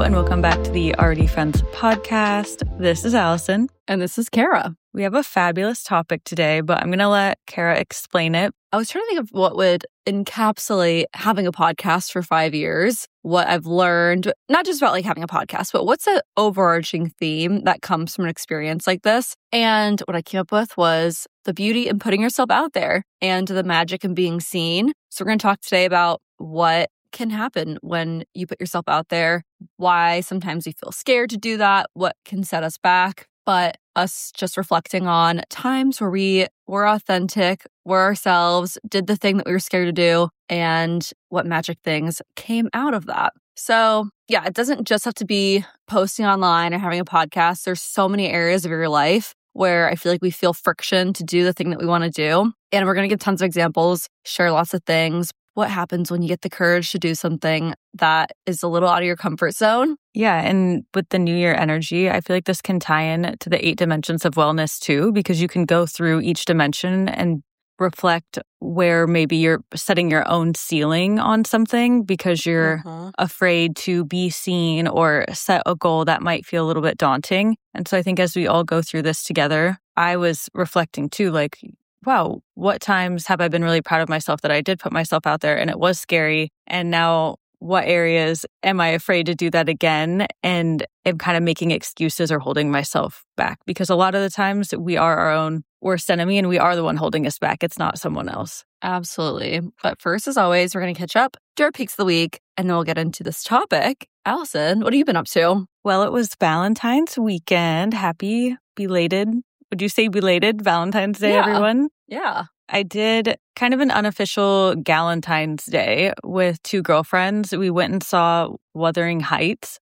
and welcome back to the Already Friends podcast. This is Allison. And this is Kara. We have a fabulous topic today, but I'm going to let Kara explain it. I was trying to think of what would encapsulate having a podcast for 5 years, what I've learned, not just about like having a podcast, but what's an overarching theme that comes from an experience like this. And what I came up with was the beauty in putting yourself out there and the magic in being seen. So we're going to talk today about what can happen when you put yourself out there, why sometimes we feel scared to do that, what can set us back, but us just reflecting on times where we were authentic, were ourselves, did the thing that we were scared to do, and what magic things came out of that. So yeah, it doesn't just have to be posting online or having a podcast. There's so many areas of your life where I feel like we feel friction to do the thing that we want to do. And we're going to give tons of examples, share lots of things. What happens when you get the courage to do something that is a little out of your comfort zone? Yeah, and with the New Year energy, I feel like this can tie in to the 8 dimensions of wellness too, because you can go through each dimension and reflect where maybe you're setting your own ceiling on something because you're afraid to be seen or set a goal that might feel a little bit daunting. And so I think as we all go through this together, I was reflecting too, like, wow, what times have I been really proud of myself that I did put myself out there and it was scary? And now what areas am I afraid to do that again? And am kind of making excuses or holding myself back? Because a lot of the times we are our own worst enemy and we are the one holding us back. It's not someone else. Absolutely. But first, as always, we're going to catch up, do our peaks of the week, and then we'll get into this topic. Allison, what have you been up to? Well, it was Valentine's weekend. Happy belated. Would you say belated Valentine's Day, everyone? Yeah. I did kind of an unofficial Galentine's Day with 2 girlfriends. We went and saw Wuthering Heights.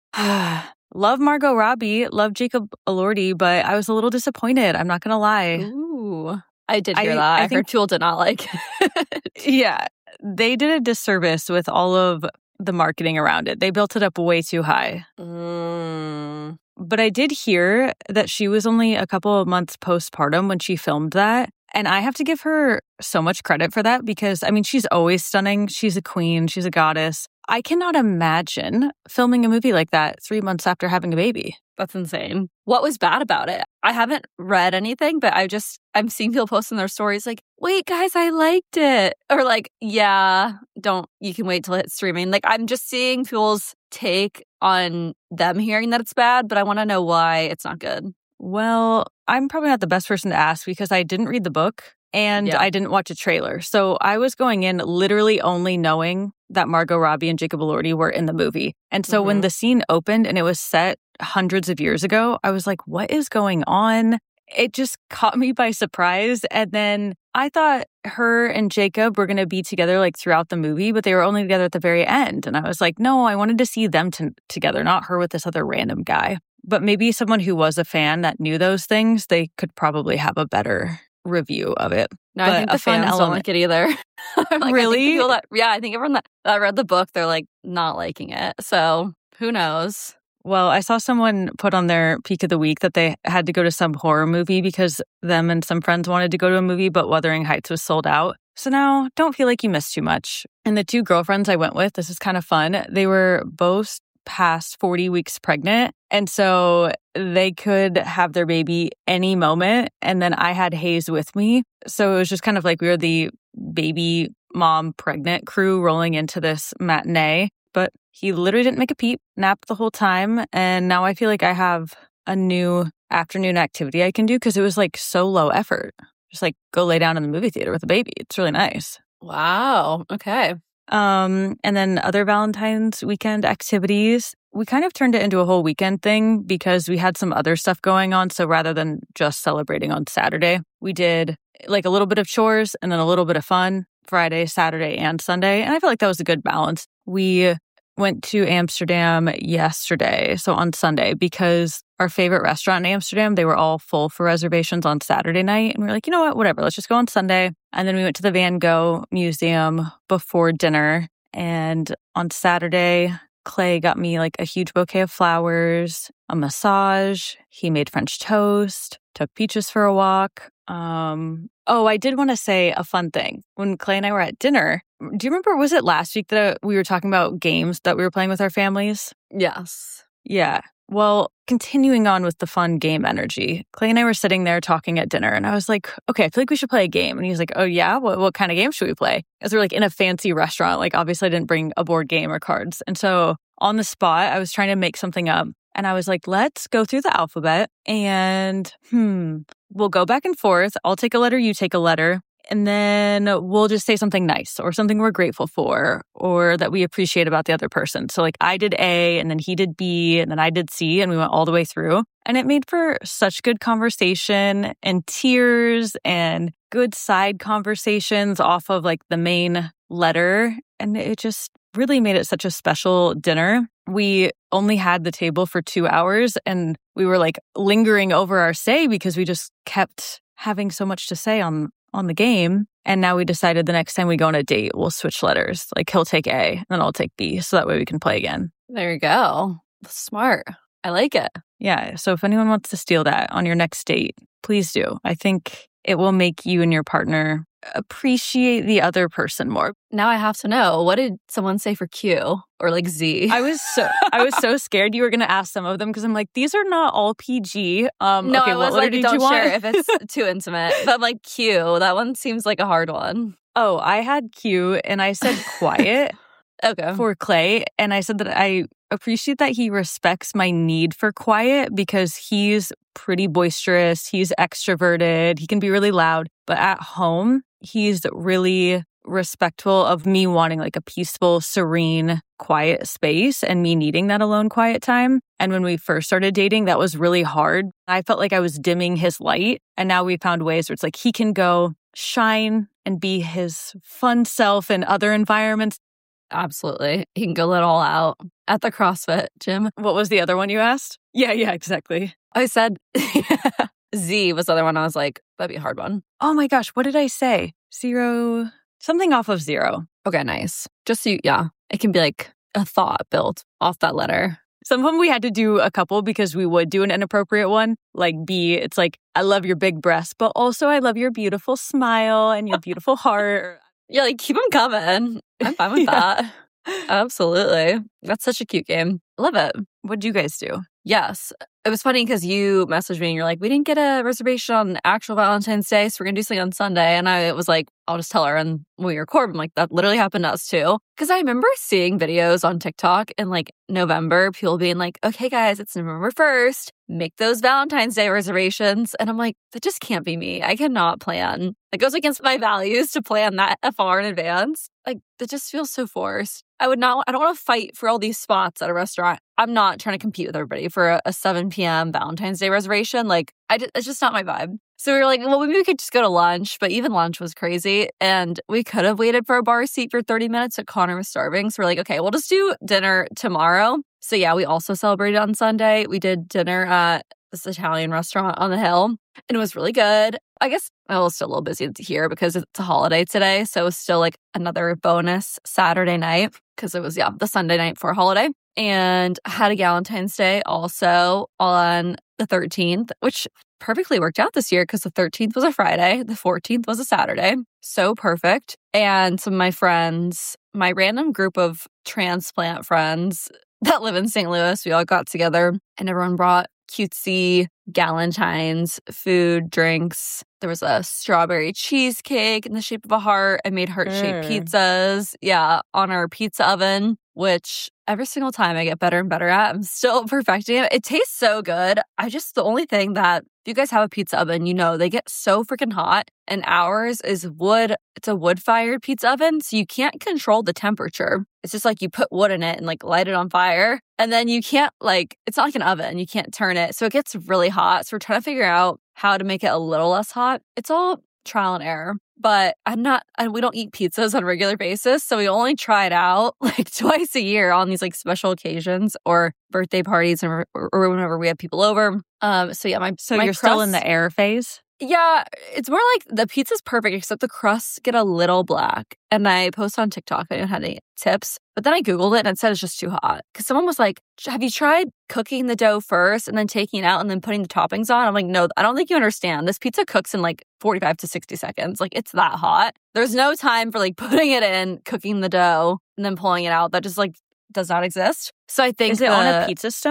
Love Margot Robbie, love Jacob Elordi, but I was a little disappointed. I'm not going to lie. Ooh, I did hear that. I heard people did not like it. Yeah, they did a disservice with all of the marketing around it. They built it up way too high. But I did hear that she was only a couple of months postpartum when she filmed that. And I have to give her so much credit for that because, I mean, she's always stunning. She's a queen. She's a goddess. I cannot imagine filming a movie like that 3 months after having a baby. That's insane. What was bad about it? I haven't read anything, but I'm seeing people posting their stories like, wait, guys, I liked it. Or like, yeah, you can wait till it's streaming. Like, I'm just seeing people's take on them hearing that it's bad, but I want to know why it's not good. Well, I'm probably not the best person to ask because I didn't read the book and I didn't watch a trailer. So I was going in literally only knowing that Margot Robbie and Jacob Elordi were in the movie. And so when the scene opened and it was set hundreds of years ago, I was like, what is going on? It just caught me by surprise. And then I thought her and Jacob were going to be together like throughout the movie, but they were only together at the very end. And I was like, no, I wanted to see them together, not her with this other random guy. But maybe someone who was a fan that knew those things, they could probably have a better review of it. No, I think the fans don't like it either. Like, really? I think everyone that read the book, they're like not liking it. So who knows? Well, I saw someone put on their peak of the week that they had to go to some horror movie because them and some friends wanted to go to a movie, but Wuthering Heights was sold out. So now don't feel like you missed too much. And the 2 girlfriends I went with, this is kind of fun. They were both past 40 weeks pregnant. And so they could have their baby any moment. And then I had Hayes with me. So it was just kind of like we were the baby mom pregnant crew rolling into this matinee. But he literally didn't make a peep, napped the whole time. And now I feel like I have a new afternoon activity I can do because it was like so low effort. Just like go lay down in the movie theater with a baby. It's really nice. Wow. Okay. And then other Valentine's weekend activities, we kind of turned it into a whole weekend thing because we had some other stuff going on. So rather than just celebrating on Saturday, we did like a little bit of chores and then a little bit of fun Friday, Saturday, and Sunday. And I feel like that was a good balance. We went to Amsterdam yesterday, so on Sunday, because our favorite restaurant in Amsterdam, they were all full for reservations on Saturday night. And we were like, you know what, whatever, let's just go on Sunday. And then we went to the Van Gogh Museum before dinner. And on Saturday, Clay got me like a huge bouquet of flowers, a massage. He made French toast, took Peaches for a walk. I did want to say a fun thing. When Clay and I were at dinner, do you remember, was it last week that we were talking about games that we were playing with our families? Yes. Yeah. Well, continuing on with the fun game energy, Clay and I were sitting there talking at dinner, and I was like, okay, I feel like we should play a game. And he was like, oh, yeah? What kind of game should we play? As we're like in a fancy restaurant, like obviously I didn't bring a board game or cards. And so on the spot, I was trying to make something up. And I was like, let's go through the alphabet and we'll go back and forth. I'll take a letter, you take a letter. And then we'll just say something nice or something we're grateful for or that we appreciate about the other person. So like I did A and then he did B and then I did C and we went all the way through. And it made for such good conversation and tears and good side conversations off of like the main letter. And it just really made it such a special dinner. We only had the table for 2 hours and we were like lingering over our say because we just kept having so much to say on the game. And now we decided the next time we go on a date, we'll switch letters. Like he'll take A and then I'll take B. So that way we can play again. There you go. Smart. I like it. Yeah. So if anyone wants to steal that on your next date, please do. I think it will make you and your partner appreciate the other person more. Now I have to know, what did someone say for Q or like Z? I was so scared you were going to ask some of them because I'm like, these are not all PG. No, okay, I was like, don't share if it's too intimate. But I'm like, Q, that one seems like a hard one. Oh, I had Q and I said quiet. Okay. For Clay. And I said that I appreciate that he respects my need for quiet because he's pretty boisterous. He's extroverted. He can be really loud. But at home, he's really respectful of me wanting like a peaceful, serene, quiet space and me needing that alone quiet time. And when we first started dating, that was really hard. I felt like I was dimming his light. And now we found ways where it's like he can go shine and be his fun self in other environments. Absolutely. He can go let all out at the CrossFit gym. What was the other one you asked? Yeah, exactly. I said Z was the other one. I was like, that'd be a hard one. Oh my gosh, what did I say? 0, something off of 0. Okay, nice. Just so yeah, it can be like a thought built off that letter. Some of them we had to do a couple because we would do an inappropriate one. Like B, it's like, I love your big breasts, but also I love your beautiful smile and your beautiful heart. Yeah, like keep them coming. I'm fine with that. Absolutely. That's such a cute game. Love it. What'd you guys do? Yes. It was funny because you messaged me and you're like, we didn't get a reservation on actual Valentine's Day, so we're going to do something on Sunday. And I was like, I'll just tell her. And when we record, I'm like, that literally happened to us too. Because I remember seeing videos on TikTok in like November, people being like, okay, guys, it's November 1st. Make those Valentine's Day reservations. And I'm like, that just can't be me. I cannot plan. It goes against my values to plan that far in advance. Like, it just feels so forced. I don't want to fight for all these spots at a restaurant. I'm not trying to compete with everybody for a 7 p.m. Valentine's Day reservation. Like, it's just not my vibe. So we were like, well, maybe we could just go to lunch. But even lunch was crazy. And we could have waited for a bar seat for 30 minutes, but Connor was starving. So we're like, okay, we'll just do dinner tomorrow. So yeah, we also celebrated on Sunday. We did dinner at this Italian restaurant on the hill. And it was really good. I guess I was still a little busy here because it's a holiday today. So it was still like another bonus Saturday night because it was, the Sunday night for a holiday. And had a Galentine's Day also on the 13th, which perfectly worked out this year because the 13th was a Friday. The 14th was a Saturday. So perfect. And some of my friends, my random group of transplant friends that live in St. Louis, we all got together and everyone brought cutesy galentines, food, drinks. There was a strawberry cheesecake in the shape of a heart. I made heart-shaped pizzas, on our pizza oven, which every single time I get better and better at. I'm still perfecting it. It tastes so good. The only thing that, if you guys have a pizza oven, they get so freaking hot. And ours is wood. It's a wood-fired pizza oven, so you can't control the temperature. It's just like you put wood in it and like light it on fire. And then you can't it's not like an oven. You can't turn it. So it gets really hot. So we're trying to figure out how to make it a little less hot. It's all trial and error. But we don't eat pizzas on a regular basis. So we only try it out like twice a year on these like special occasions or birthday parties or whenever we have people over. So you're crust, still in the air phase? Yeah, it's more like the pizza's perfect, except the crusts get a little black. And I posted on TikTok, I didn't have any tips. But then I Googled it and it said it's just too hot. Because someone was like, have you tried cooking the dough first and then taking it out and then putting the toppings on? I'm like, no, I don't think you understand. This pizza cooks in like 45 to 60 seconds. Like, it's that hot. There's no time for like putting it in, cooking the dough, and then pulling it out. That just like does not exist. So I think Is it on a pizza stone?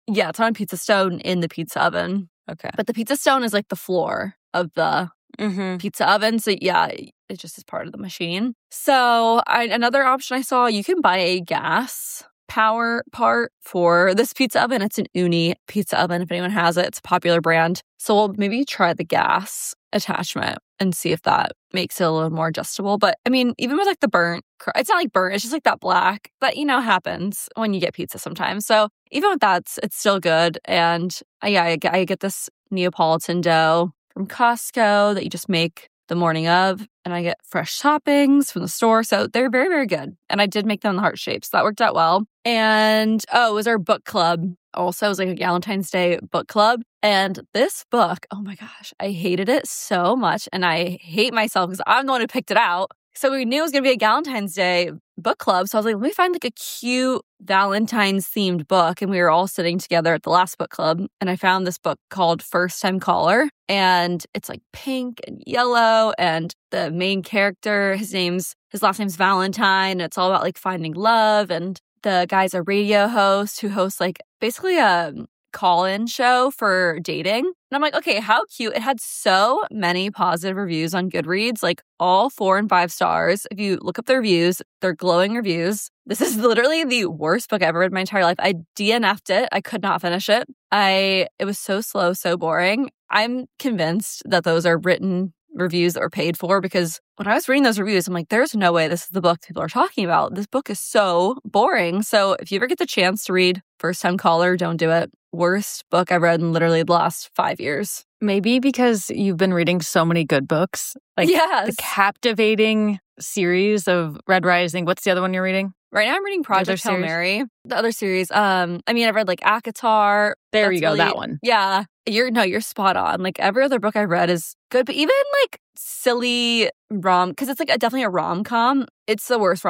Yeah, it's on a pizza stone in the pizza oven. Okay. But the pizza stone is like the floor of the pizza oven. So yeah, it just is part of the machine. So another option I saw, you can buy a gas power part for this pizza oven. It's an Uni pizza oven. If anyone has it, it's a popular brand. So we'll maybe try the gas attachment and see if that makes it a little more adjustable. But I mean, even with like the burnt, it's not like burnt, it's just like that black that, happens when you get pizza sometimes. So even with that, it's still good. And I get this Neapolitan dough from Costco that you just make the morning of, and I get fresh toppings from the store. So they're very, very good. And I did make them in the heart shape. So that worked out well. And it was our book club. Also, it was like a Valentine's Day book club. And this book, oh my gosh, I hated it so much. And I hate myself because I'm the one who picked it out. So we knew it was going to be a Valentine's Day book club. So I was like, let me find like a cute Valentine's themed book. And we were all sitting together at the last book club. And I found this book called First Time Caller. And it's like pink and yellow. And the main character, his last name's Valentine. And it's all about like finding love. And the guy's a radio host who hosts like basically a call-in show for dating. And I'm like, okay, how cute. It had so many positive reviews on Goodreads, like all 4 and 5 stars. If you look up the reviews, they're glowing reviews. This is literally the worst book I've ever read in my entire life. I DNF'd it. I could not finish it. It was so slow, so boring. I'm convinced that those are written reviews that were paid for, because when I was reading those reviews, I'm like, there's no way this is the book people are talking about. This book is so boring. So if you ever get the chance to read First Time Caller, don't do it. Worst book I've read in literally the last 5 years. Maybe because you've been reading so many good books. Like the captivating series of Red Rising. What's the other one you're reading? Right now I'm reading Project Hail Mary. The other series, I've read like ACOTAR. There you go, that one. Yeah. You're spot on. Like every other book I've read is good, but even like silly because it's like definitely a rom-com. It's the worst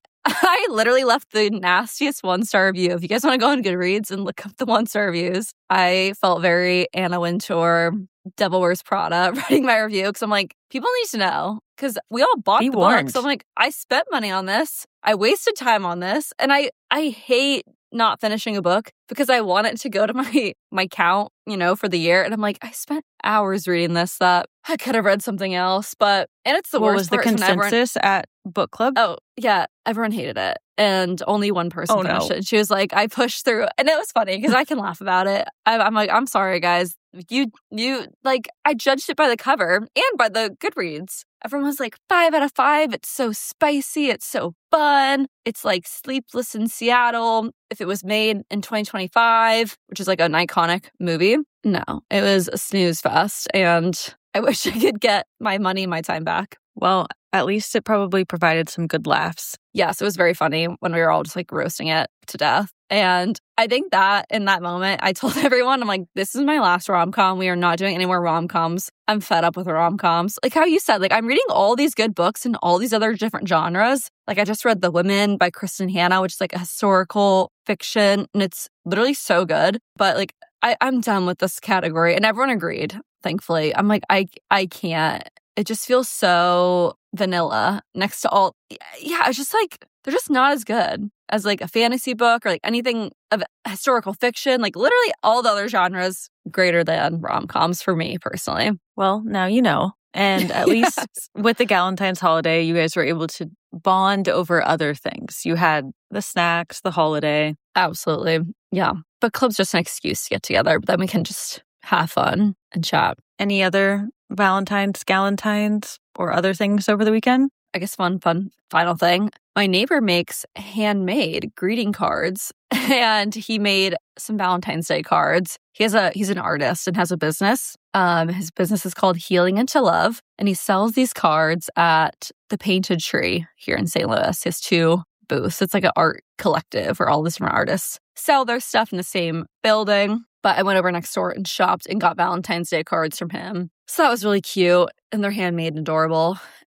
I literally left the nastiest 1-star review. If you guys want to go on Goodreads and look up the 1-star reviews, I felt very Anna Wintour, Devil Wears Prada writing my review, because I'm like, people need to know, because we all bought the book. So I'm like, I spent money on this. I wasted time on this. And I hate not finishing a book because I want it to go to my count, for the year. And I'm like, I spent hours reading this that I could have read something else. And it's the worst. What was the consensus at book club? Oh, yeah. Everyone hated it. And only one person finished it. And she was like, I pushed through. And it was funny because I can laugh about it. I'm like, I'm sorry, guys. You like, I judged it by the cover and by the Goodreads. Everyone was like 5 out of 5. It's so spicy. It's so fun. It's like Sleepless in Seattle if it was made in 2025, which is like an iconic movie. No, it was a snooze fest. And I wish I could get my money, my time back. Well, at least it probably provided some good laughs. Yes, it was very funny when we were all just like roasting it to death. And I think that in that moment, I told everyone, I'm like, this is my last rom-com. We are not doing any more rom-coms. I'm fed up with rom-coms. Like how you said, like I'm reading all these good books in all these other different genres. Like I just read The Women by Kristen Hanna, which is like a historical fiction. And it's literally so good. But like I'm done with this category. And everyone agreed, thankfully. I'm like, I can't. It just feels so vanilla next to all. Yeah, it's just like, they're just not as good as like a fantasy book or like anything of historical fiction. Like literally all the other genres greater than rom-coms for me personally. Well, now you know. And at least with the Galentine's holiday, you guys were able to bond over other things. You had the snacks, the holiday. Absolutely. Yeah. Book club's just an excuse to get together, but then we can just have fun and chat. Any other Valentine's, Galentine's, or other things over the weekend? I guess fun final thing. My neighbor makes handmade greeting cards, and he made some Valentine's Day cards. He's an artist and has a business. His business is called Healing Into Love, and he sells these cards at the Painted Tree here in St. Louis. He has 2 booths. It's like an art collective where all these different artists sell their stuff in the same building. But I went over next door and shopped and got Valentine's Day cards from him. So that was really cute. And they're handmade and adorable.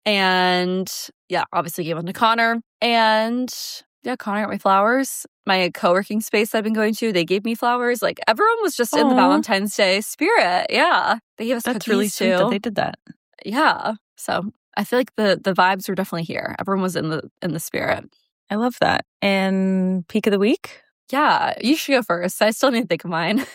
And yeah, obviously gave one to Connor. And yeah, Connor got me flowers. My co-working space I've been going to, they gave me flowers. Like everyone was just in the Valentine's Day spirit. Yeah. They gave us cookies really sweet too. That they did that. Yeah. So I feel like the vibes were definitely here. Everyone was in the spirit. I love that. And peak of the week? Yeah, you should go first. I still need to think of mine.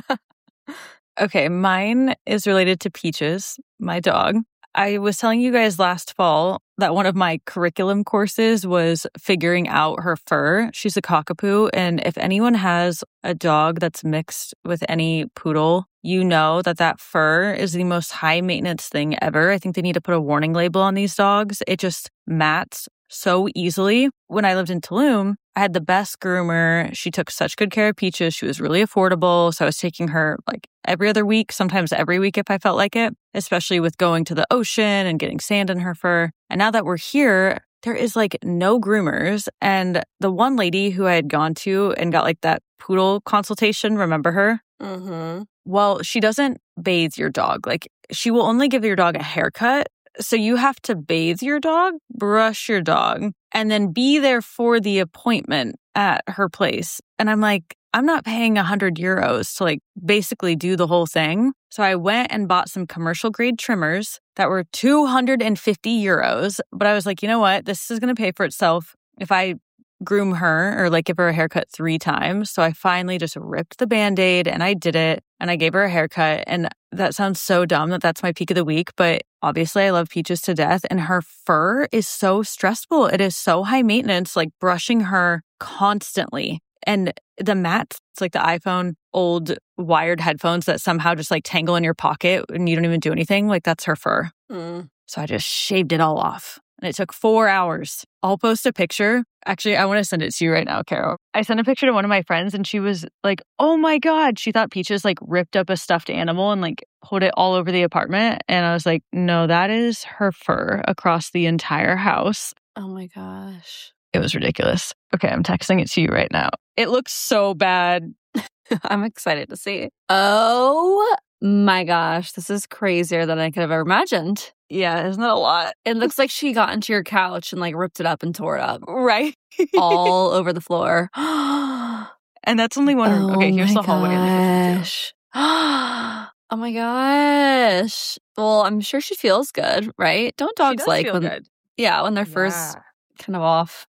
Okay, mine is related to Peaches, my dog. I was telling you guys last fall that one of my curriculum courses was figuring out her fur. She's a cockapoo, and if anyone has a dog that's mixed with any poodle, you know that that fur is the most high maintenance thing ever. I think they need to put a warning label on these dogs. It just mats so easily. When I lived in Tulum, I had the best groomer. She took such good care of Peaches. She was really affordable. So I was taking her like every other week, sometimes every week if I felt like it, especially with going to the ocean and getting sand in her fur. And now that we're here, there is like no groomers. And the one lady who I had gone to and got like that poodle consultation, remember her? Mm-hmm. Well, she doesn't bathe your dog. Like she will only give your dog a haircut. So you have to bathe your dog, brush your dog, and then be there for the appointment at her place. And I'm like, I'm not paying 100 euros to like basically do the whole thing. So I went and bought some commercial grade trimmers that were 250 euros. But I was like, you know what? This is going to pay for itself if I groom her or like give her a haircut 3 times. So I finally just ripped the Band-Aid and I did it and I gave her a haircut. And that sounds so dumb that that's my peak of the week, but obviously I love Peaches to death and her fur is so stressful. It is so high maintenance, like brushing her constantly. And the mats, it's like the iPhone old wired headphones that somehow just like tangle in your pocket and you don't even do anything. Like that's her fur. Mm. So I just shaved it all off. And it took 4 hours. I'll post a picture. Actually, I want to send it to you right now, Carol. I sent a picture to one of my friends and she was like, oh my God. She thought Peaches like ripped up a stuffed animal and like put it all over the apartment. And I was like, no, that is her fur across the entire house. Oh my gosh. It was ridiculous. Okay, I'm texting it to you right now. It looks so bad. I'm excited to see. Oh my gosh. This is crazier than I could have ever imagined. Yeah, isn't that a lot? It looks like she got into your couch and like ripped it up and tore it up. Right. All over the floor. And that's only one room. Okay, here's the hallway in the kitchen too. Oh my gosh. Well, I'm sure she feels good, right? Don't dogs like when good. Yeah, when their fur's kind of off.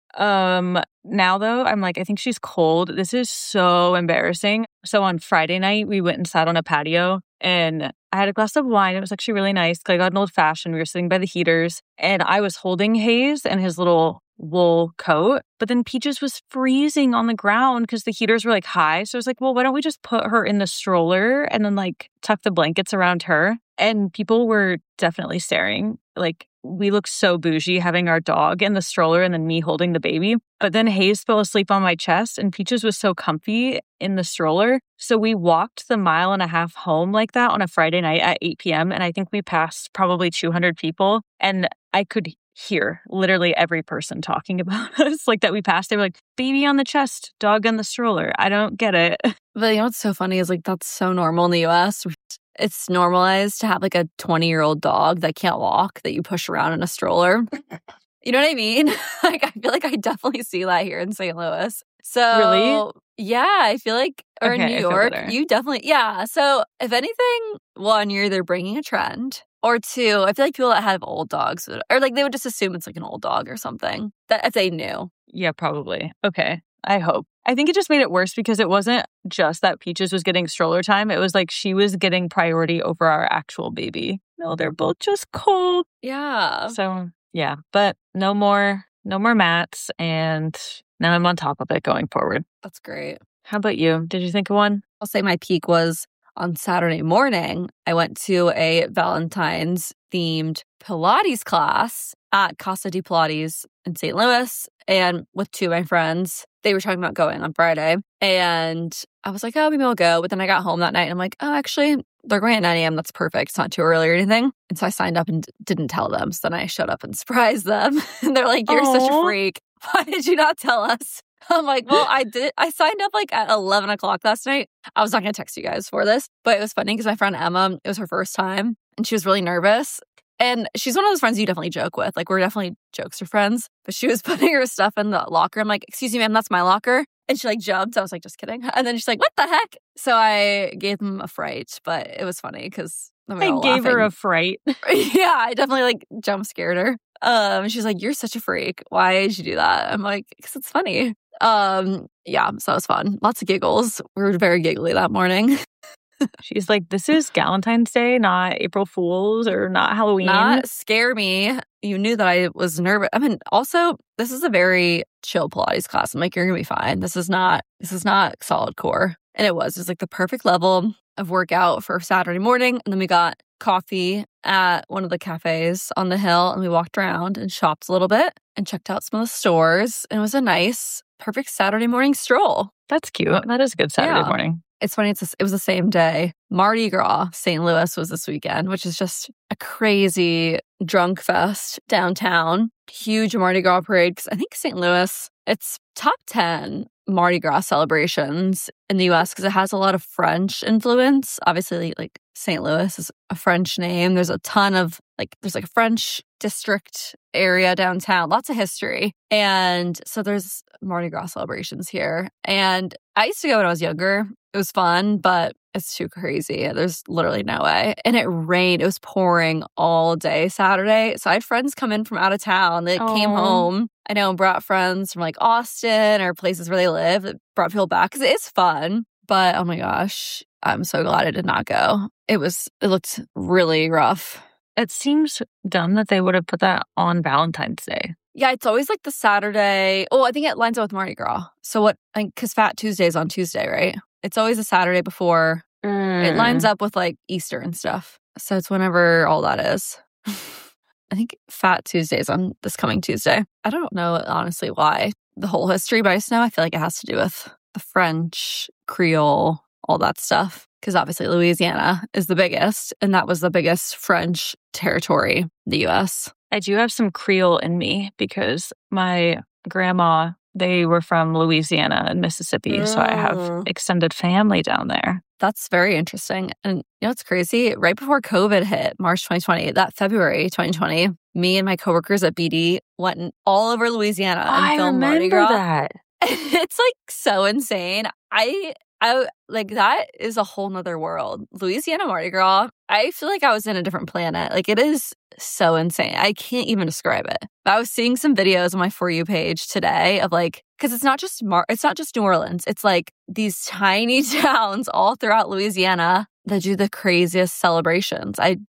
Now though, I'm like, I think she's cold. This is so embarrassing. So on Friday night, we went and sat on a patio and I had a glass of wine. It was actually really nice. I got an old fashioned. We were sitting by the heaters and I was holding Hayes and his little wool coat. But then Peaches was freezing on the ground because the heaters were like high. So I was like, well, why don't we just put her in the stroller and then like tuck the blankets around her? And people were definitely staring. Like we look so bougie having our dog in the stroller and then me holding the baby. But then Hayes fell asleep on my chest and Peaches was so comfy in the stroller. So we walked the 1.5 miles home like that on a Friday night at 8 p.m. And I think we passed probably 200 people. And I could hear literally every person talking about us like that we passed. They were like, baby on the chest, dog on the stroller. I don't get it. But you know what's so funny is like that's so normal in the US. It's normalized to have like a 20-year-old dog that can't walk that you push around in a stroller. You know what I mean? Like I feel like I definitely see that here in St. Louis. So Really? Yeah, I feel like, or Okay, in New York, you definitely, yeah. So if anything, one, you're either bringing a trend, or two, I feel like people that have old dogs, or like they would just assume it's like an old dog or something, that if they knew. Yeah, probably. Okay. I hope. I think it just made it worse because it wasn't just that Peaches was getting stroller time. It was like she was getting priority over our actual baby. No, they're both just cold. Yeah. So yeah, but no more mats. And now I'm on top of it going forward. That's great. How about you? Did you think of one? I'll say my peak was on Saturday morning. I went to a Valentine's themed Pilates class at Casa de Pilates in St. Louis and with 2 of my friends. They were talking about going on Friday and I was like, oh, maybe I'll go. But then I got home that night and I'm like, oh, actually, they're going at 9 a.m. That's perfect. It's not too early or anything. And so I signed up and didn't tell them. So then I showed up and surprised them. And they're like, you're such a freak. Why did you not tell us? I'm like, well, I did. I signed up like at 11 o'clock last night. I was not going to text you guys for this, but it was funny because my friend Emma, it was her first time and she was really nervous. And she's one of those friends you definitely joke with. Like, we're definitely jokester friends. But she was putting her stuff in the locker. I'm like, excuse me, ma'am, that's my locker. And she like jumped. I was like, just kidding. And then she's like, what the heck? So I gave them a fright, but it was funny because I gave her a fright. Yeah, I definitely like jump scared her. She's like, you're such a freak. Why did you do that? I'm like, because it's funny. Yeah, so that was fun. Lots of giggles. We were very giggly that morning. She's like, this is Valentine's Day, not April Fool's or not Halloween. Not scare me. You knew that I was nervous. I mean, also, this is a very chill Pilates class. I'm like, you're gonna be fine. This is not solid core. And it was like the perfect level of workout for Saturday morning. And then we got coffee at one of the cafes on the hill, and we walked around and shopped a little bit and checked out some of the stores. And it was a nice, perfect Saturday morning stroll. That's cute. That is a good Saturday morning. It's funny. It was the same day. Mardi Gras, St. Louis was this weekend, which is just a crazy drunk fest downtown. Huge Mardi Gras parade. Because I think St. Louis, it's top 10 Mardi Gras celebrations in the U.S. because it has a lot of French influence. Obviously, like St. Louis is a French name. There's a ton of there's a French district area downtown, lots of history. And so there's Mardi Gras celebrations here. And I used to go when I was younger. It was fun, but it's too crazy. There's literally no way. And it rained. It was pouring all day Saturday. So I had friends come in from out of town that came home. I know, and brought friends from like Austin or places where they live. It brought people back because it is fun. But oh my gosh, I'm so glad I did not go. It looked really rough. It seems dumb that they would have put that on Valentine's Day. Yeah, it's always like the Saturday. Oh, I think it lines up with Mardi Gras. So because Fat Tuesday is on Tuesday, right? It's always a Saturday before. It lines up with like Easter and stuff. So it's whenever all that is. I think Fat Tuesday is on this coming Tuesday. I don't know, honestly, why the whole history, but I just know I feel like it has to do with the French, Creole, all that stuff. Because obviously Louisiana is the biggest, and that was the biggest French territory in the U.S. I do have some Creole in me because my grandma, they were from Louisiana and Mississippi, so I have extended family down there. That's very interesting. And you know what's crazy? Right before COVID hit, March 2020, that February 2020, me and my coworkers at BD went all over Louisiana and filmed Mardi Gras. That. It's like so insane. I like that is a whole nother world. Louisiana Mardi Gras, I feel like I was in a different planet. Like it is so insane. I can't even describe it. But I was seeing some videos on my For You page today of like, because it's not just New Orleans. It's like these tiny towns all throughout Louisiana that do the craziest celebrations.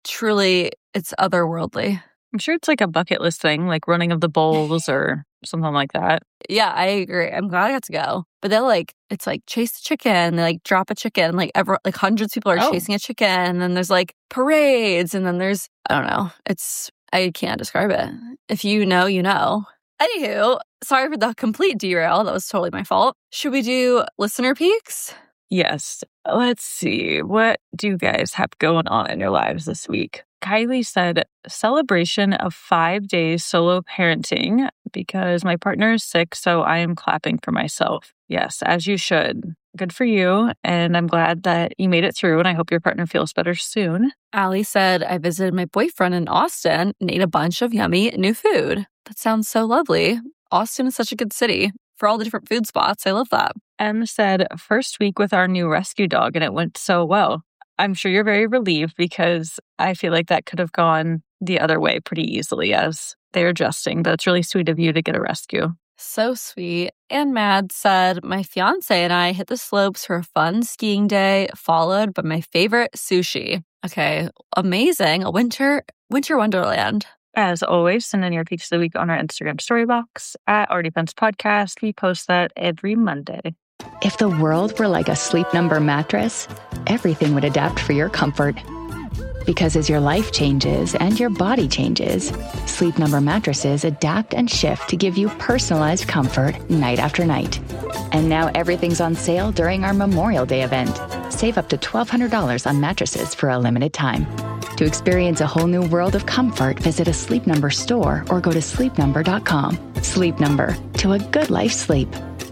It's otherworldly. I'm sure it's like a bucket list thing, like running of the bulls or something like that. Yeah, I agree. I'm glad I got to go. But they'll it's like chase the chicken. They like drop a chicken. Like hundreds of people are chasing a chicken. And then there's like parades. And then there's, I don't know. I can't describe it. If you know, you know. Anywho, sorry for the complete derail. That was totally my fault. Should we do listener peaks? Yes. Let's see. What do you guys have going on in your lives this week? Kylie said, celebration of 5 days solo parenting because my partner is sick, so I am clapping for myself. Yes, as you should. Good for you. And I'm glad that you made it through, and I hope your partner feels better soon. Allie said, I visited my boyfriend in Austin and ate a bunch of yummy new food. That sounds so lovely. Austin is such a good city for all the different food spots. I love that. Em said, first week with our new rescue dog, and it went so well. I'm sure you're very relieved because I feel like that could have gone the other way pretty easily as they're adjusting, but it's really sweet of you to get a rescue. So sweet. And Mad said, my fiance and I hit the slopes for a fun skiing day, followed by my favorite sushi. Okay, amazing. A winter wonderland. As always, send in your peaks of the week on our Instagram story box at Already Friends Podcast. We post that every Monday. If the world were like a Sleep Number mattress, everything would adapt for your comfort. Because as your life changes and your body changes, Sleep Number mattresses adapt and shift to give you personalized comfort night after night. And now everything's on sale during our Memorial Day event. Save up to $1,200 on mattresses for a limited time. To experience a whole new world of comfort, visit a Sleep Number store or go to sleepnumber.com. Sleep Number, to a good night's sleep.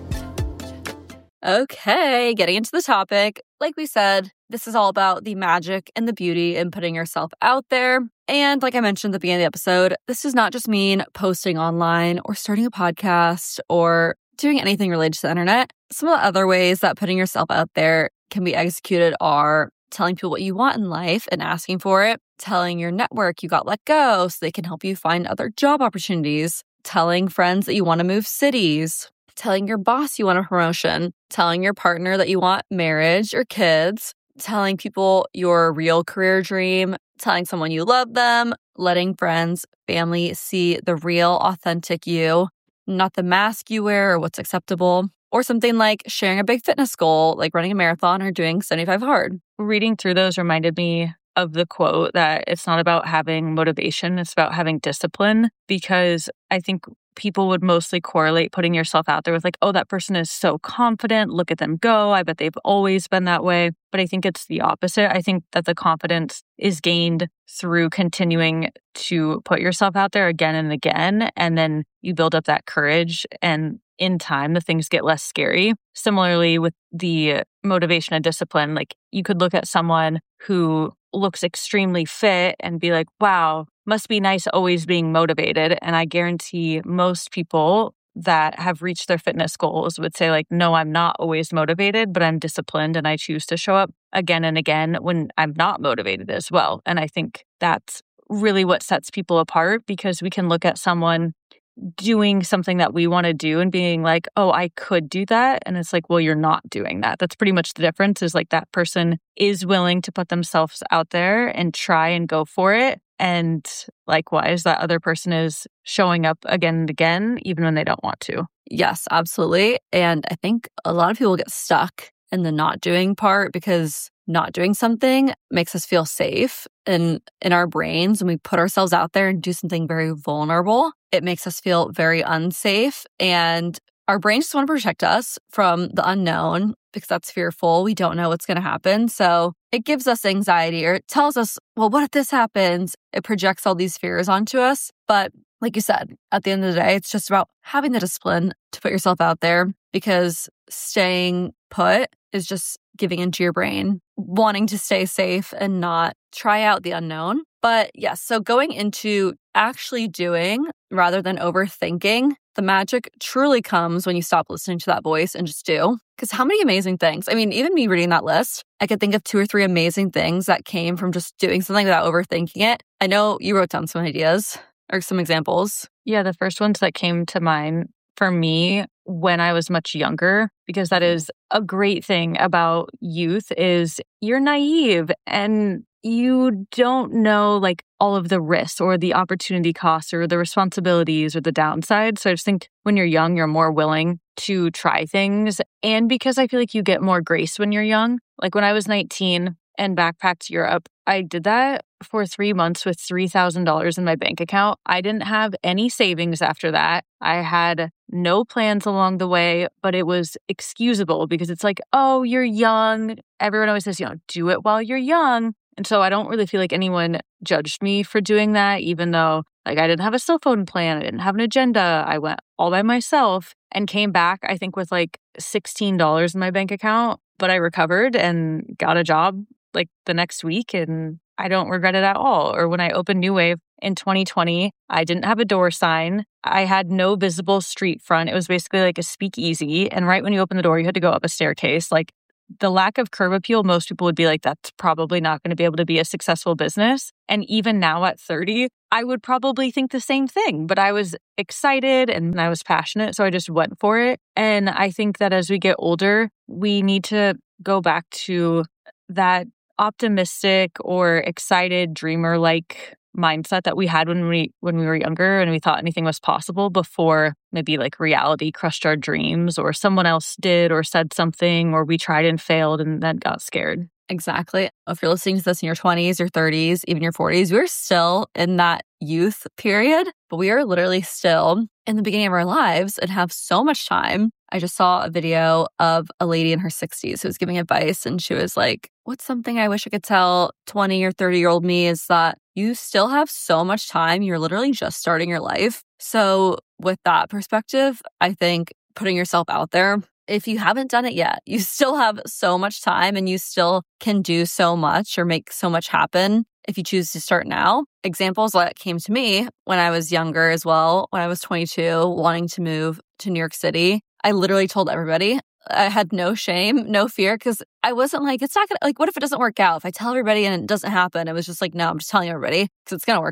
Okay, getting into the topic. Like we said, this is all about the magic and the beauty in putting yourself out there. And like I mentioned at the beginning of the episode, this does not just mean posting online or starting a podcast or doing anything related to the internet. Some of the other ways that putting yourself out there can be executed are telling people what you want in life and asking for it, telling your network you got let go so they can help you find other job opportunities, telling friends that you want to move cities, telling your boss you want a promotion, telling your partner that you want marriage or kids, telling people your real career dream, telling someone you love them, letting friends, family see the real, authentic you, not the mask you wear or what's acceptable, or something like sharing a big fitness goal, like running a marathon or doing 75 hard. Reading through those reminded me of the quote that it's not about having motivation, it's about having discipline, because I think people would mostly correlate putting yourself out there with like, oh, that person is so confident. Look at them go. I bet they've always been that way. But I think it's the opposite. I think that the confidence is gained through continuing to put yourself out there again and again. And then you build up that courage. And in time, the things get less scary. Similarly, with the motivation and discipline, like you could look at someone who looks extremely fit and be like, wow, must be nice always being motivated. And I guarantee most people that have reached their fitness goals would say like, no, I'm not always motivated, but I'm disciplined and I choose to show up again and again when I'm not motivated as well. And I think that's really what sets people apart, because we can look at someone doing something that we want to do and being like, oh, I could do that. And it's like, well, you're not doing that. That's pretty much the difference, is like that person is willing to put themselves out there and try and go for it. And likewise, that other person is showing up again and again, even when they don't want to. Yes, absolutely. And I think a lot of people get stuck in the not doing part, because not doing something makes us feel safe. And in our brains, when we put ourselves out there and do something very vulnerable, it makes us feel very unsafe. And our brains just want to protect us from the unknown, because that's fearful. We don't know what's going to happen. So it gives us anxiety, or it tells us, well, what if this happens? It projects all these fears onto us. But like you said, at the end of the day, it's just about having the discipline to put yourself out there, because staying put is just giving into your brain, wanting to stay safe and not try out the unknown. But yes, so going into actually doing rather than overthinking, the magic truly comes when you stop listening to that voice and just do. Because how many amazing things, I mean, even me reading that list, I could think of 2 or 3 amazing things that came from just doing something without overthinking it. I know you wrote down some ideas or some examples. Yeah, the first ones that came to mind for me when I was much younger, because that is a great thing about youth, is you're naive and you don't know like all of the risks or the opportunity costs or the responsibilities or the downsides. So I just think when you're young, you're more willing to try things. And because I feel like you get more grace when you're young. Like when I was 19 and backpacked Europe, I did that for 3 months with $3,000 in my bank account. I didn't have any savings after that. I had no plans along the way, but it was excusable because it's like, oh, you're young. Everyone always says, do it while you're young. And so I don't really feel like anyone judged me for doing that, even though like I didn't have a cell phone plan. I didn't have an agenda. I went all by myself and came back, I think, with like $16 in my bank account. But I recovered and got a job like the next week, and I don't regret it at all. Or when I opened New Wave in 2020, I didn't have a door sign. I had no visible street front. It was basically like a speakeasy. And right when you open the door, you had to go up a staircase. Like the lack of curb appeal, most people would be like, that's probably not going to be able to be a successful business. And even now at 30, I would probably think the same thing. But I was excited and I was passionate, so I just went for it. And I think that as we get older, we need to go back to that optimistic or excited dreamer-like mindset that we had when we were younger and we thought anything was possible before maybe like reality crushed our dreams, or someone else did or said something, or we tried and failed and then got scared. Exactly. If you're listening to this in your 20s, your 30s, even your 40s, we're still in that youth period, but we are literally still in the beginning of our lives and have so much time. I just saw a video of a lady in her 60s who was giving advice, and she was like, what's something I wish I could tell 20 or 30-year-old me is that you still have so much time. You're literally just starting your life. So with that perspective, I think putting yourself out there, if you haven't done it yet, you still have so much time and you still can do so much or make so much happen if you choose to start now. Examples that came to me when I was younger as well, when I was 22, wanting to move to New York City. I literally told everybody. I had no shame, no fear, because I wasn't like, it's not going to, like, what if it doesn't work out? If I tell everybody and it doesn't happen, it was just like, no, I'm just telling everybody because it's going to work out.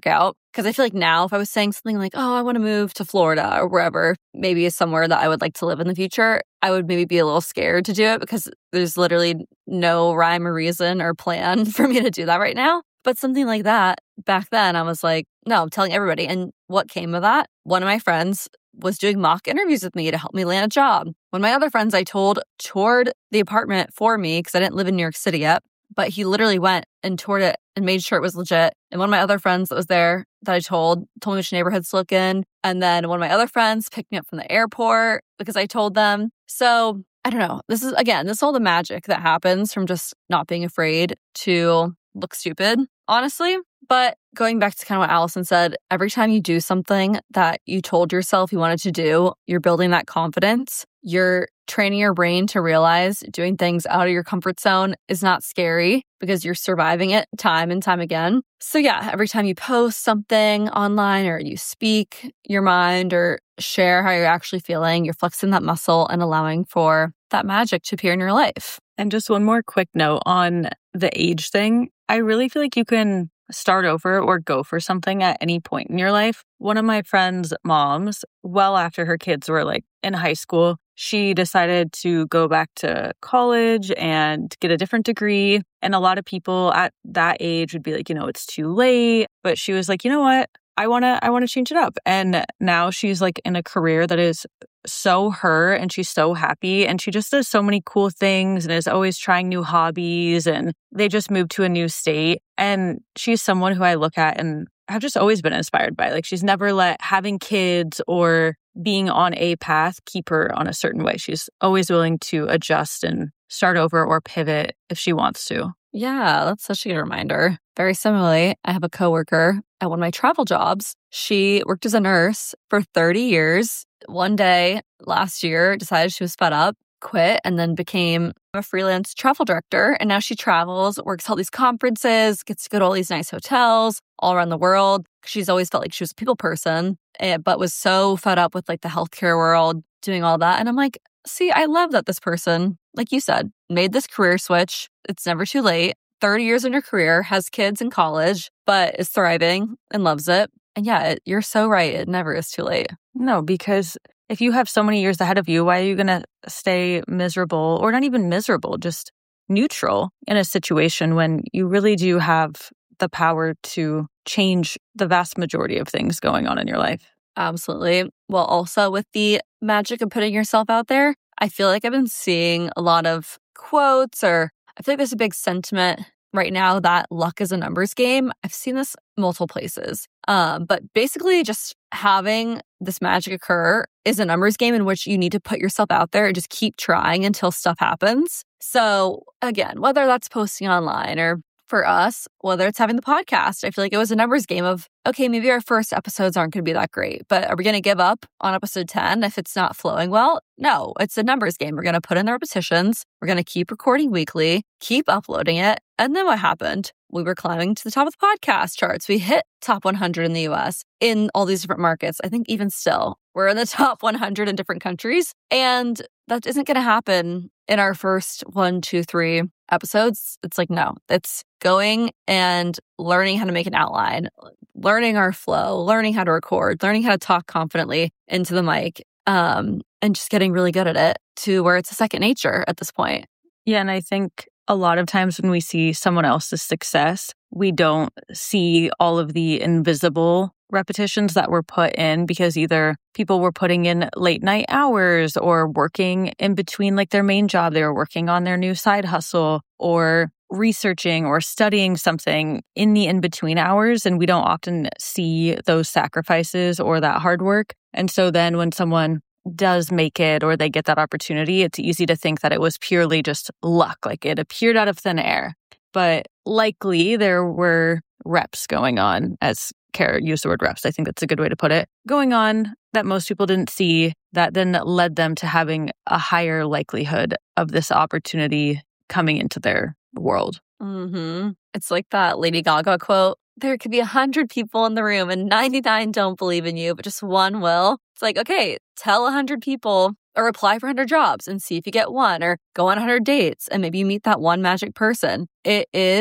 Because I feel like now if I was saying something like, oh, I want to move to Florida or wherever, maybe somewhere that I would like to live in the future, I would maybe be a little scared to do it because there's literally no rhyme or reason or plan for me to do that right now. But something like that, back then I was like, no, I'm telling everybody. And what came of that? One of my friends was doing mock interviews with me to help me land a job. One of my other friends I told toured the apartment for me because I didn't live in New York City yet. But he literally went and toured it and made sure it was legit. And one of my other friends that was there that I told me which neighborhoods to look in. And then one of my other friends picked me up from the airport because I told them. So I don't know. This is all the magic that happens from just not being afraid to look stupid, honestly. But going back to kind of what Allison said, every time you do something that you told yourself you wanted to do, you're building that confidence. You're training your brain to realize doing things out of your comfort zone is not scary because you're surviving it time and time again. So yeah, every time you post something online or you speak your mind or share how you're actually feeling, you're flexing that muscle and allowing for that magic to appear in your life. And just one more quick note on the age thing. I really feel like you can start over or go for something at any point in your life. One of my friend's moms, well after her kids were like in high school, she decided to go back to college and get a different degree. And a lot of people at that age would be like, it's too late. But she was like, you know what? I want to change it up. And now she's like in a career that is so her and she's so happy and she just does so many cool things and is always trying new hobbies, and they just moved to a new state. And she's someone who I look at and have just always been inspired by. Like, she's never let having kids or being on a path keep her on a certain way. She's always willing to adjust and start over or pivot if she wants to. Yeah, that's such a good reminder. Very similarly, I have a coworker at one of my travel jobs. She worked as a nurse for 30 years. One day last year, decided she was fed up, quit, and then became a freelance travel director. And now she travels, works all these conferences, gets to go to all these nice hotels all around the world. She's always felt like she was a people person, but was so fed up with like the healthcare world, doing all that. And I'm like, see, I love that this person, like you said, made this career switch. It's never too late. 30 years in her career, has kids in college, but is thriving and loves it. And yeah, you're so right. It never is too late. No, because if you have so many years ahead of you, why are you going to stay miserable, or not even miserable, just neutral in a situation when you really do have the power to change the vast majority of things going on in your life? Absolutely. Well, also with the magic of putting yourself out there, I feel like I've been seeing a lot of quotes, or I feel like there's a big sentiment right now that luck is a numbers game. I've seen this multiple places. But basically just having this magic occur is a numbers game in which you need to put yourself out there and just keep trying until stuff happens. So again, whether that's posting online or for us, whether it's having the podcast, I feel like it was a numbers game of, okay, maybe our first episodes aren't going to be that great, but are we going to give up on episode 10 if it's not flowing well? No, it's a numbers game. We're going to put in the repetitions. We're going to keep recording weekly, keep uploading it. And then what happened? We were climbing to the top of the podcast charts. We hit top 100 in the US in all these different markets. I think even still, we're in the top 100 in different countries. And that isn't going to happen in our first 1, 2, 3 episodes. It's like, no, it's going and learning how to make an outline, learning our flow, learning how to record, learning how to talk confidently into the mic, and just getting really good at it to where it's a second nature at this point. Yeah, and I think a lot of times when we see someone else's success, we don't see all of the invisible repetitions that were put in, because either people were putting in late night hours or working in between like their main job. They were working on their new side hustle or researching or studying something in the in-between hours. And we don't often see those sacrifices or that hard work. And so then when someone does make it or they get that opportunity, it's easy to think that it was purely just luck, like it appeared out of thin air. But likely there were reps going on, as Kara used the word reps. I think that's a good way to put it. Going on that most people didn't see, that then led them to having a higher likelihood of this opportunity coming into their world. Mm-hmm. It's like that Lady Gaga quote, there could be 100 people in the room and 99 don't believe in you, but just one will. It's like, okay, tell 100 people or apply for 100 jobs and see if you get one, or go on 100 dates and maybe you meet that one magic person. It is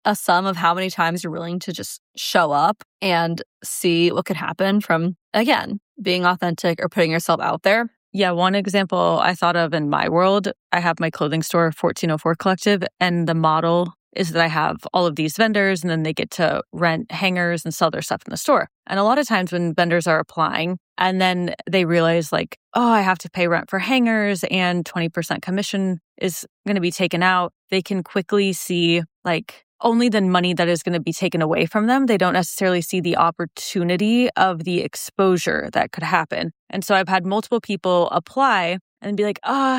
a sum of how many times you're willing to just show up and see what could happen from, again, being authentic or putting yourself out there. Yeah, one example I thought of in my world, I have my clothing store, 1404 Collective, and the model is that I have all of these vendors and then they get to rent hangers and sell their stuff in the store. And a lot of times when vendors are applying and then they realize like, oh, I have to pay rent for hangers and 20% commission is going to be taken out, they can quickly see like only the money that is going to be taken away from them. They don't necessarily see the opportunity of the exposure that could happen. And so I've had multiple people apply and be like,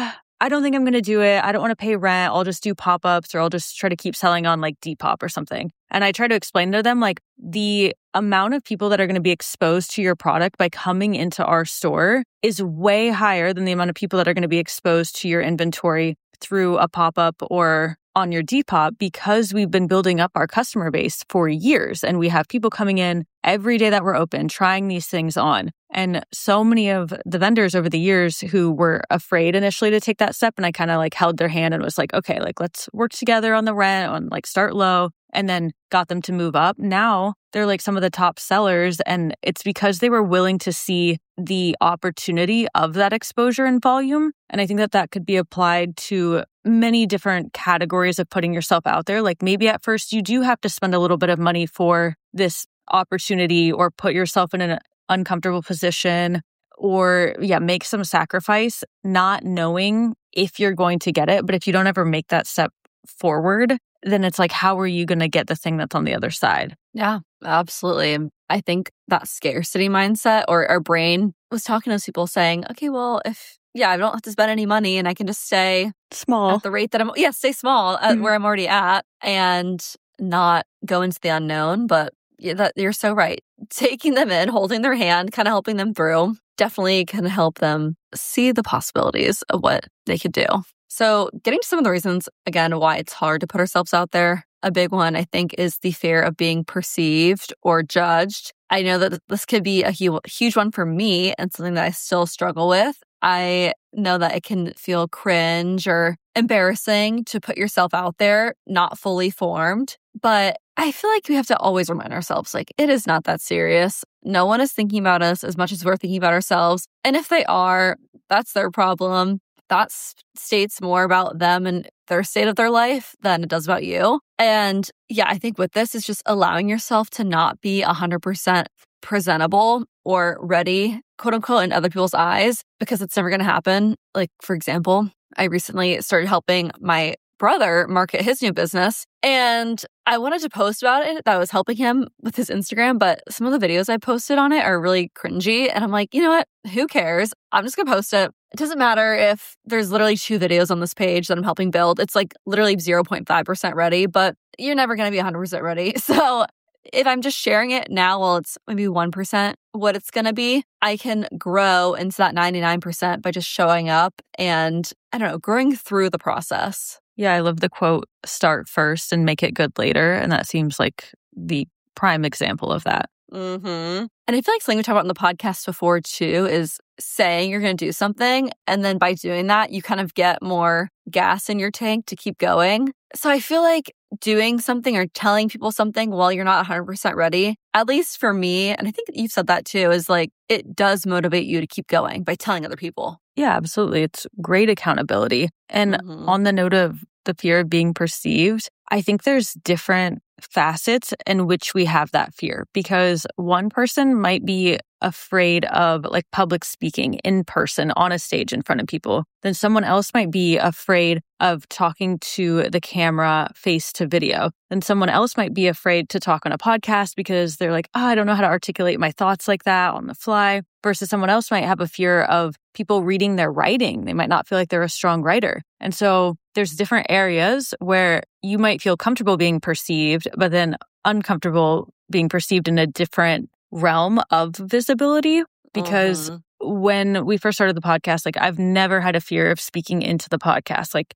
I don't think I'm going to do it. I don't want to pay rent. I'll just do pop-ups or I'll just try to keep selling on like Depop or something. And I try to explain to them like the amount of people that are going to be exposed to your product by coming into our store is way higher than the amount of people that are going to be exposed to your inventory through a pop-up or on your Depop, because we've been building up our customer base for years and we have people coming in every day that we're open, trying these things on. And so many of the vendors over the years who were afraid initially to take that step, and I kind of like held their hand and was like, okay, like let's work together on the rent, on like start low, and then got them to move up. Now they're like some of the top sellers, and it's because they were willing to see the opportunity of that exposure and volume. And I think that that could be applied to many different categories of putting yourself out there. Like maybe at first you do have to spend a little bit of money for this opportunity or put yourself in an uncomfortable position or make some sacrifice, not knowing if you're going to get it. But if you don't ever make that step forward, then it's like, how are you going to get the thing that's on the other side? Yeah, absolutely. I think that scarcity mindset, or our brain was talking to those people saying, okay, well, if I don't have to spend any money and I can just stay small at the rate that stay small at where I'm already at and not go into the unknown. But you're so right. Taking them in, holding their hand, kind of helping them through, definitely can help them see the possibilities of what they could do. So getting to some of the reasons, again, why it's hard to put ourselves out there. A big one, I think, is the fear of being perceived or judged. I know that this could be a huge one for me and something that I still struggle with. I know that it can feel cringe or embarrassing to put yourself out there, not fully formed. But I feel like we have to always remind ourselves, like, it is not that serious. No one is thinking about us as much as we're thinking about ourselves. And if they are, that's their problem. That states more about them and their state of their life than it does about you. And I think with this is just allowing yourself to not be 100% presentable or ready, quote unquote, in other people's eyes, because it's never going to happen. Like, for example, I recently started helping my brother market his new business, and I wanted to post about it that was helping him with his Instagram, but some of the videos I posted on it are really cringy. And I'm like, you know what? Who cares? I'm just going to post it. It doesn't matter if there's literally 2 videos on this page that I'm helping build. It's like literally 0.5% ready, but you're never going to be 100% ready. So if I'm just sharing it now, well, it's maybe 1% what it's going to be, I can grow into that 99% by just showing up and, I don't know, growing through the process. Yeah, I love the quote, start first and make it good later. And that seems like the prime example of that. Mm-hmm. And I feel like something we talked about in the podcast before too is saying you're going to do something. And then by doing that, you kind of get more gas in your tank to keep going. So I feel like doing something or telling people something while you're not 100% ready, at least for me, and I think you've said that too, is like it does motivate you to keep going by telling other people. Yeah, absolutely. It's great accountability. And on the note of the fear of being perceived, I think there's different facets in which we have that fear, because one person might be afraid of like public speaking in person on a stage in front of people. Then someone else might be afraid of talking to the camera face to video. Then someone else might be afraid to talk on a podcast because they're like, I don't know how to articulate my thoughts like that on the fly. Versus someone else might have a fear of people reading their writing. They might not feel like they're a strong writer. And so there's different areas where you might feel comfortable being perceived, but then uncomfortable being perceived in a different realm of visibility. Because when we first started the podcast, like I've never had a fear of speaking into the podcast. Like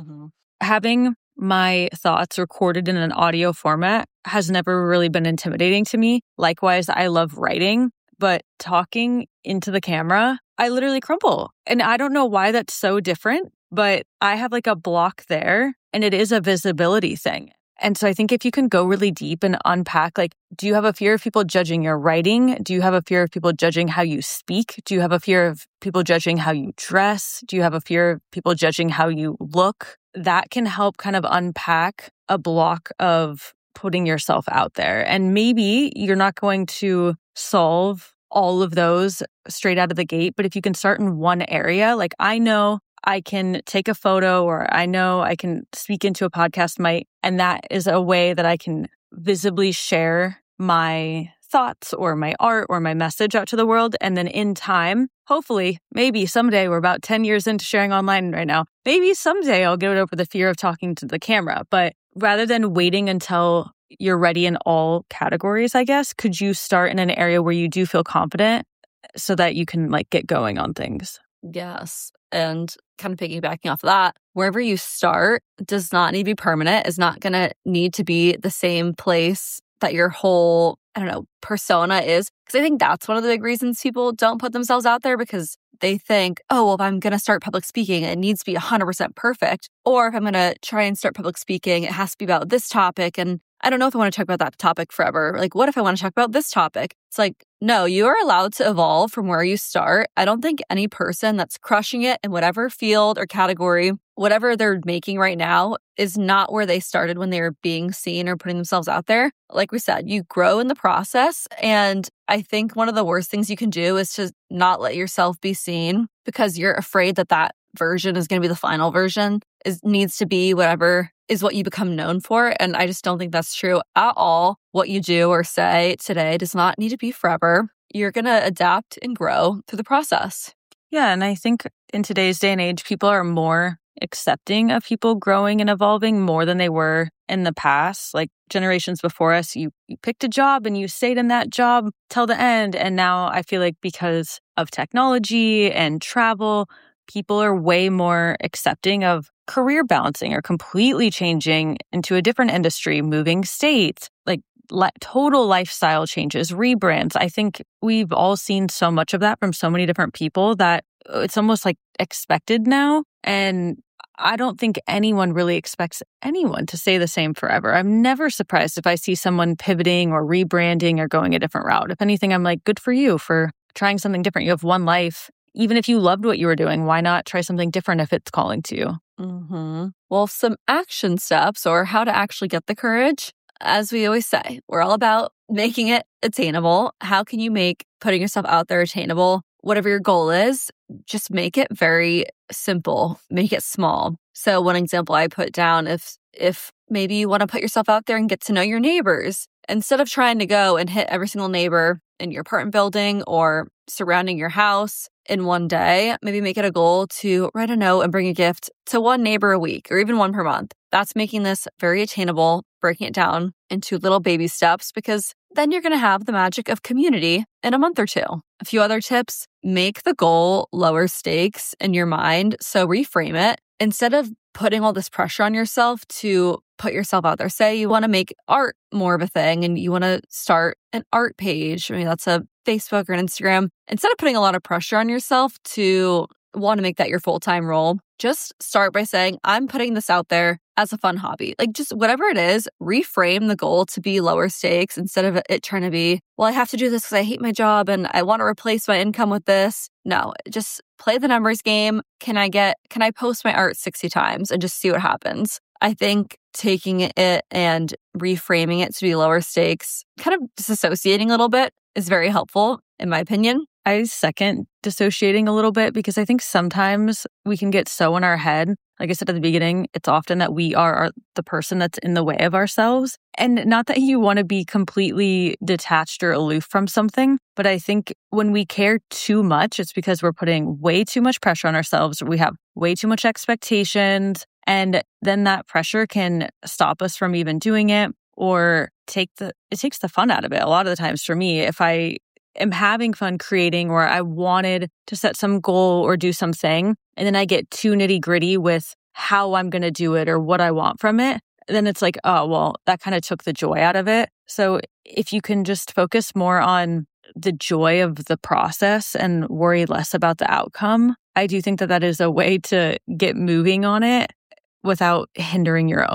having my thoughts recorded in an audio format has never really been intimidating to me. Likewise, I love writing, but talking into the camera, I literally crumble. And I don't know why that's so different, but I have like a block there, and it is a visibility thing. And so I think if you can go really deep and unpack, like, do you have a fear of people judging your writing? Do you have a fear of people judging how you speak? Do you have a fear of people judging how you dress? Do you have a fear of people judging how you look? That can help kind of unpack a block of putting yourself out there. And maybe you're not going to solve all of those straight out of the gate, but if you can start in one area, like I know I can take a photo or I know I can speak into a podcast mic, and that is a way that I can visibly share my thoughts or my art or my message out to the world. And then in time, hopefully, maybe someday, we're about 10 years into sharing online right now, maybe someday I'll get over the fear of talking to the camera. But rather than waiting until you're ready in all categories, I guess, could you start in an area where you do feel confident so that you can like get going on things? Yes. And kind of piggybacking off of that, wherever you start does not need to be permanent, is not going to need to be the same place that your whole, persona is. Because I think that's one of the big reasons people don't put themselves out there, because they think, oh, well, if I'm going to start public speaking, it needs to be 100% perfect. Or if I'm going to try and start public speaking, it has to be about this topic. And I don't know if I want to talk about that topic forever. Like, what if I want to talk about this topic? It's like, no, you are allowed to evolve from where you start. I don't think any person that's crushing it in whatever field or category, whatever they're making right now, is not where they started when they were being seen or putting themselves out there. Like we said, you grow in the process. And I think one of the worst things you can do is to not let yourself be seen because you're afraid that that version is going to be the final version, needs to be whatever is what you become known for. And I just don't think that's true at all. What you do or say today does not need to be forever. You're going to adapt and grow through the process. Yeah. And I think in today's day and age, people are more accepting of people growing and evolving more than they were in the past. Like generations before us, you picked a job and you stayed in that job till the end. And now I feel like because of technology and travel, people are way more accepting of career balancing or completely changing into a different industry, moving states, like total lifestyle changes, rebrands. I think we've all seen so much of that from so many different people that it's almost like expected now. And I don't think anyone really expects anyone to stay the same forever. I'm never surprised if I see someone pivoting or rebranding or going a different route. If anything, I'm like, good for you for trying something different. You have one life. Even if you loved what you were doing, why not try something different if it's calling to you? Mm-hmm. Well, some action steps or how to actually get the courage. As we always say, we're all about making it attainable. How can you make putting yourself out there attainable? Whatever your goal is, just make it very simple. Make it small. So one example I put down, if maybe you want to put yourself out there and get to know your neighbors, instead of trying to go and hit every single neighbor in your apartment building or surrounding your house in one day, maybe make it a goal to write a note and bring a gift to one neighbor a week or even one per month. That's making this very attainable, breaking it down into little baby steps, because then you're going to have the magic of community in a month or two. A few other tips: make the goal lower stakes in your mind. So reframe it. Instead of putting all this pressure on yourself to put yourself out there, say you want to make art more of a thing and you want to start an art page. Maybe that's a Facebook or an Instagram. Instead of putting a lot of pressure on yourself to want to make that your full-time role, just start by saying, I'm putting this out there as a fun hobby. Like just whatever it is, reframe the goal to be lower stakes instead of it trying to be, well, I have to do this because I hate my job and I want to replace my income with this. No, just play the numbers game. Can I post my art 60 times and just see what happens? I think taking it and reframing it to be lower stakes, kind of disassociating a little bit, is very helpful, in my opinion. I second dissociating a little bit, because I think sometimes we can get so in our head. Like I said at the beginning, it's often that we are the person that's in the way of ourselves. And not that you want to be completely detached or aloof from something, but I think when we care too much, it's because we're putting way too much pressure on ourselves. We have way too much expectations. And then that pressure can stop us from even doing it, or it takes the fun out of it. A lot of the times for me, if I am having fun creating, or I wanted to set some goal or do something, and then I get too nitty gritty with how I'm going to do it or what I want from it, then it's like, oh, well, that kind of took the joy out of it. So if you can just focus more on the joy of the process and worry less about the outcome, I do think that is a way to get moving on it without hindering your own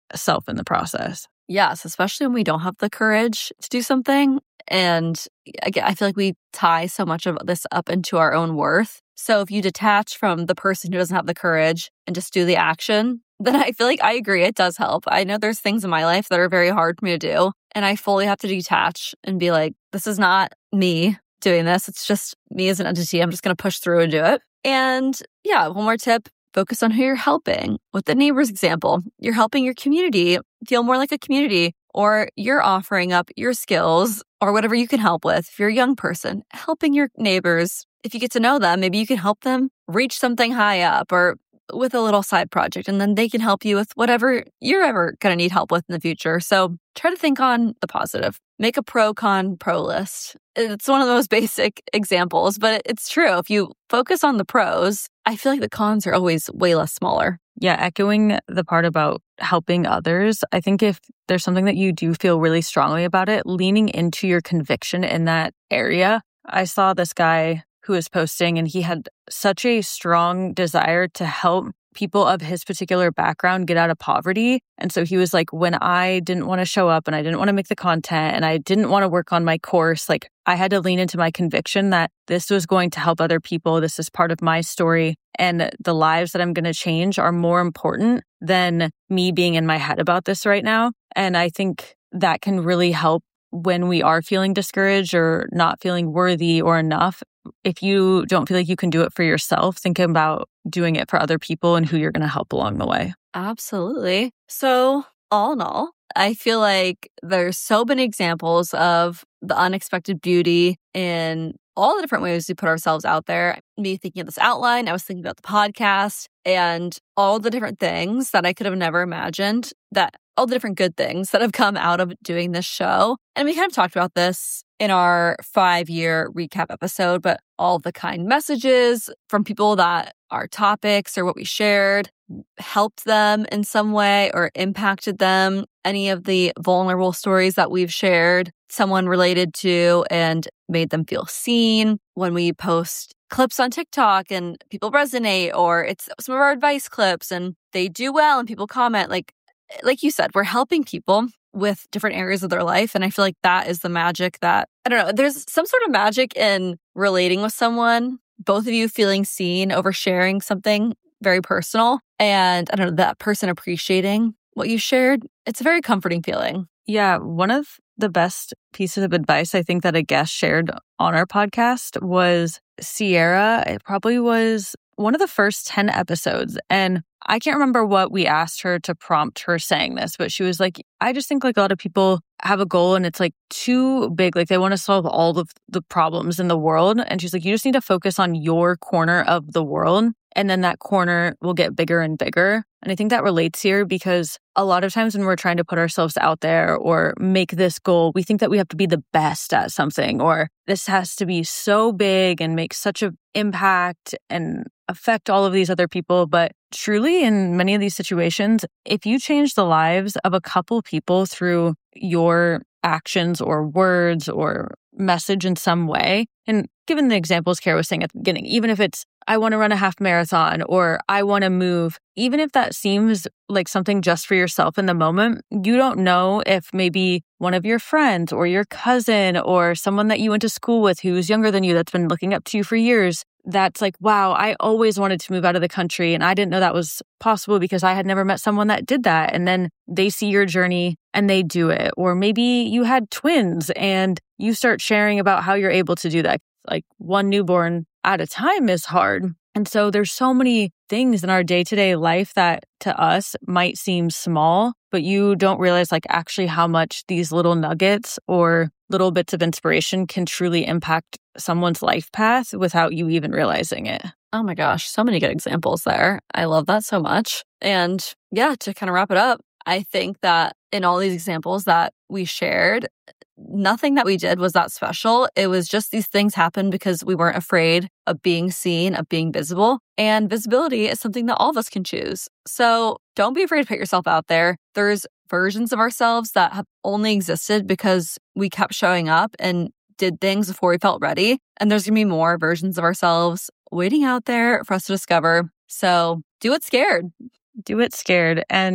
self in the process. Yes, especially when we don't have the courage to do something. And again, I feel like we tie so much of this up into our own worth. So if you detach from the person who doesn't have the courage and just do the action, then I feel like I agree, it does help. I know there's things in my life that are very hard for me to do. And I fully have to detach and be like, this is not me doing this. It's just me as an entity. I'm just going to push through and do it. And yeah, one more tip. Focus on who you're helping. With the neighbors example, you're helping your community feel more like a community, or you're offering up your skills or whatever you can help with. If you're a young person, helping your neighbors, if you get to know them, maybe you can help them reach something high up or with a little side project, and then they can help you with whatever you're ever going to need help with in the future. So try to think on the positive. Make a pro list. It's one of the most basic examples, but it's true. If you focus on the pros, I feel like the cons are always way less smaller. Yeah, echoing the part about helping others, I think if there's something that you do feel really strongly about it, leaning into your conviction in that area. I saw this guy who was posting, and he had such a strong desire to help people of his particular background get out of poverty. And so he was like, when I didn't want to show up and I didn't want to make the content and I didn't want to work on my course, like I had to lean into my conviction that this was going to help other people. This is part of my story. And the lives that I'm going to change are more important than me being in my head about this right now. And I think that can really help when we are feeling discouraged or not feeling worthy or enough. If you don't feel like you can do it for yourself, think about doing it for other people and who you're going to help along the way. Absolutely. So all in all, I feel like there's so many examples of the unexpected beauty in all the different ways we put ourselves out there. Me thinking of this outline, I was thinking about the podcast and all the different things that I could have never imagined, that all the different good things that have come out of doing this show. And we kind of talked about this in our 5-year recap episode, but all the kind messages from people that our topics or what we shared helped them in some way or impacted them. Any of the vulnerable stories that we've shared, someone related to and made them feel seen. When we post clips on TikTok and people resonate, or it's some of our advice clips and they do well and people comment, like you said, we're helping people with different areas of their life. And I feel like that is the magic that, I don't know, there's some sort of magic in relating with someone, both of you feeling seen over sharing something very personal. And I don't know, that person appreciating what you shared. It's a very comforting feeling. Yeah, one of the best pieces of advice I think that a guest shared on our podcast was Sierra. It probably was one of the first 10 episodes. And I can't remember what we asked her to prompt her saying this, but she was like, I just think like a lot of people have a goal and it's like too big. Like they want to solve all of the problems in the world. And she's like, you just need to focus on your corner of the world. And then that corner will get bigger and bigger. And I think that relates here because a lot of times when we're trying to put ourselves out there or make this goal, we think that we have to be the best at something, or this has to be so big and make such an impact and affect all of these other people. But truly, in many of these situations, if you change the lives of a couple people through your actions or words or message in some way, and given the examples Kara was saying at the beginning, even if it's, I want to run a half marathon or I want to move, even if that seems like something just for yourself in the moment, you don't know if maybe one of your friends or your cousin or someone that you went to school with who's younger than you that's been looking up to you for years, that's like, wow, I always wanted to move out of the country and I didn't know that was possible because I had never met someone that did that. And then they see your journey and they do it. Or maybe you had twins and you start sharing about how you're able to do that. Like one newborn at a time is hard. And so there's so many things in our day-to-day life that to us might seem small, but you don't realize like actually how much these little nuggets or little bits of inspiration can truly impact someone's life path without you even realizing it. Oh my gosh, so many good examples there. I love that so much. And yeah, to kind of wrap it up, I think that in all these examples that we shared, nothing that we did was that special. It was just these things happened because we weren't afraid of being seen, of being visible. And visibility is something that all of us can choose. So don't be afraid to put yourself out there. There's versions of ourselves that have only existed because we kept showing up and did things before we felt ready. And there's going to be more versions of ourselves waiting out there for us to discover. So do it scared. Do it scared. And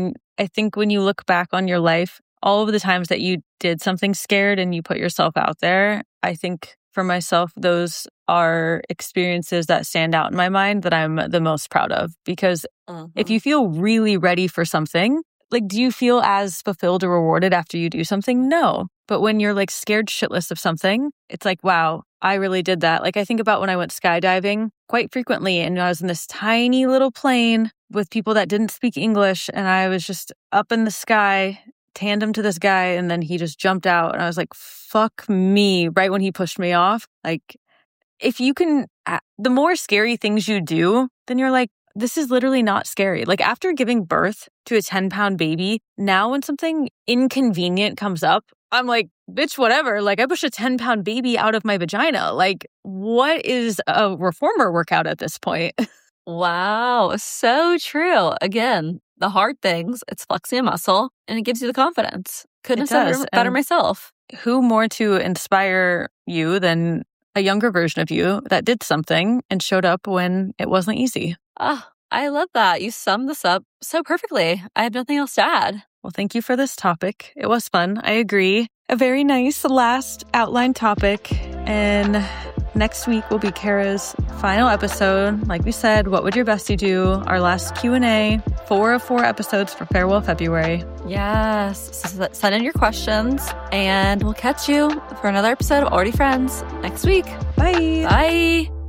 I think when you look back on your life, all of the times that you did something scared and you put yourself out there, I think for myself, those are experiences that stand out in my mind that I'm the most proud of. Because if you feel really ready for something, like, do you feel as fulfilled or rewarded after you do something? No. But when you're like scared shitless of something, it's like, wow, I really did that. Like, I think about when I went skydiving quite frequently, and I was in this tiny little plane with people that didn't speak English, and I was just up in the sky, tandem to this guy, and then he just jumped out, and I was like, fuck me, right when he pushed me off. Like, if you can, the more scary things you do, then you're like, this is literally not scary. Like, after giving birth to a 10-pound baby, now when something inconvenient comes up, I'm like, bitch, whatever. Like, I pushed a 10-pound baby out of my vagina. Like, what is a reformer workout at this point? Wow. So true. Again, the hard things, it's flexing a muscle and it gives you the confidence. Couldn't have said it better myself. Who more to inspire you than a younger version of you that did something and showed up when it wasn't easy? Oh, I love that. You summed this up so perfectly. I have nothing else to add. Well, thank you for this topic. It was fun. I agree. A very nice last outline topic. And next week will be Kara's final episode. Like we said, what would your bestie do? Our last Q&A. 4 of 4 episodes for Farewell February. Yes. So send in your questions and we'll catch you for another episode of Already Friends next week. Bye. Bye.